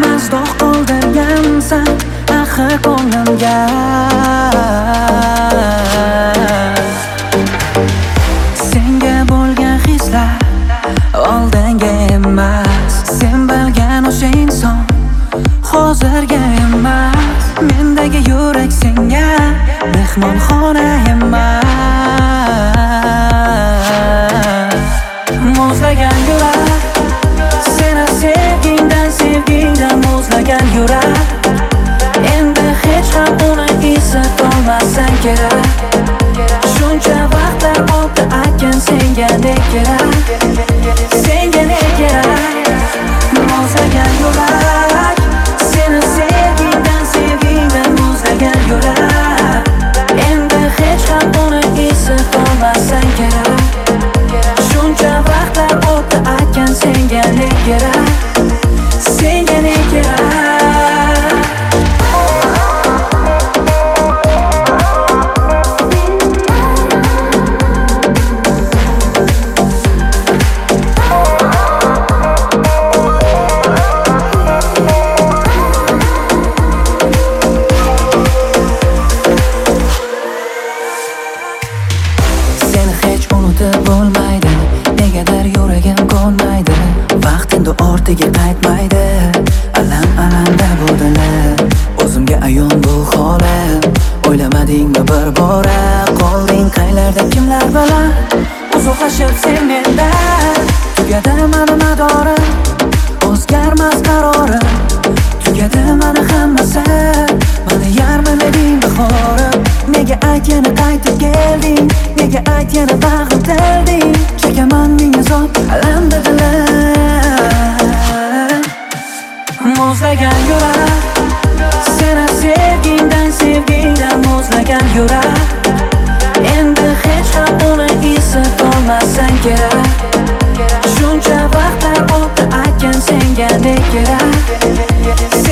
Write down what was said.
Mazdoq qoldirgansan axir ko'nglimga. Senga bo'lgan hislar oldinga emas, sen bilgan o'sha inson hozirga emas. Mendagi yurak senga mehmonxona emas. Muzlagan yurak, seni sevgingdan muzlagan yurak. Endi hech ham uni eslatolmassan kerak. Shuncha vaqtlar o'tdi aytgan senga ne kerak, senga ne kerak. Muzlagan yurak, seni sevgingdan muzlagan yurak. Endi hech ham uni eslatolmassan kerak. Shuncha vaqtlar o'tdi aytgan senga ne kerak, senga ne kerak. Bo'lmaydi, negadir yuragim ko'nmaydi. Vaqtenda ortiga qaytmaydi, alam-alamda bu dilim. O'zimga ayon bu holim, o'ylamadingmi bir bora? Qolding qaylarda kimlar bilan, uzoqlashib sen mendan. Tugadi mani madorim, o'zgarmas qarorim. Tugadi mani hammasi, mani yarmilading bahorim. Nega ayt yana qaytib kelding, nega ayt yana bag'rim tilding. Chekaman ming azob, alamda dilim. Muzlagan yurak, seni sevgingdan muzlagan yurak. Endi hech ham uni eslatolmassan kerak. Shuncha vaqtlar o'tdi aytgan senga ne kerak,